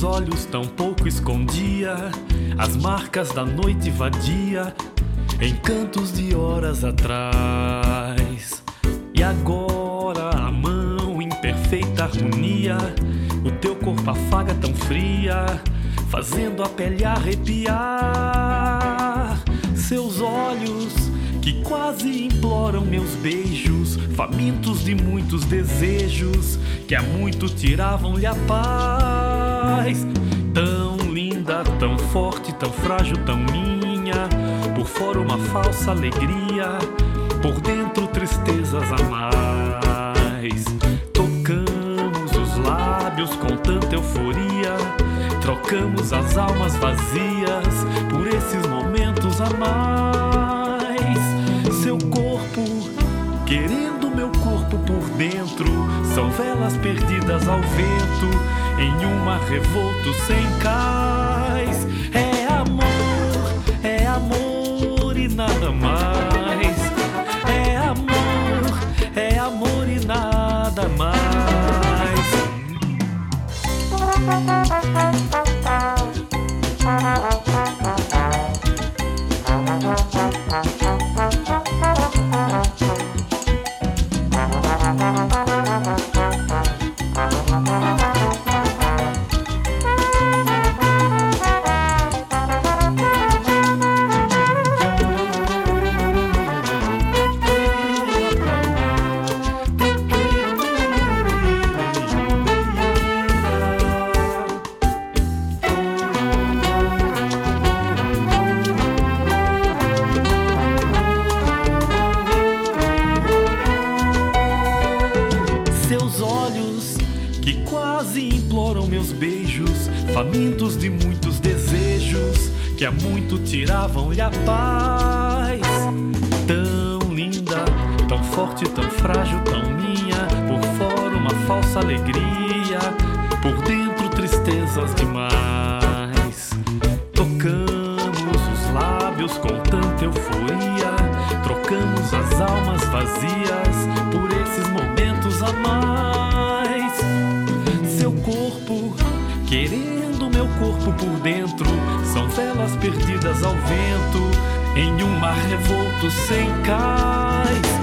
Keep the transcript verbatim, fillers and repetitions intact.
olhos tão pouco escondia as marcas da noite vadia, encantos de horas atrás. E agora a mão em perfeita harmonia, o teu corpo afaga tão fria, fazendo a pele arrepiar. Seus olhos que quase imploram meus beijos, famintos de muitos desejos, que há muito tiravam-lhe a paz. Tão linda, tão forte, tão frágil, tão minha, por fora uma falsa alegria, por dentro tristezas a mais. Tocamos os lábios com tanta euforia, trocamos as almas vazias por esses momentos a mais. Seu corpo, querendo meu corpo por dentro, são velas perdidas ao vento, em um mar revolto sem cais. É amor, é amor e nada mais. É amor, é amor e nada mais. Seus olhos que quase imploram meus beijos, famintos de muitos desejos, que há muito tiravam-lhe a paz. Tão linda, tão forte, tão frágil, tão minha, por fora uma falsa alegria, por dentro tristezas demais. Tocamos os lábios com tanta euforia, trocamos as almas vazias por esses momentos a mais. Seu corpo, querendo meu corpo por dentro, são velas perdidas ao vento, em um mar revolto sem cais.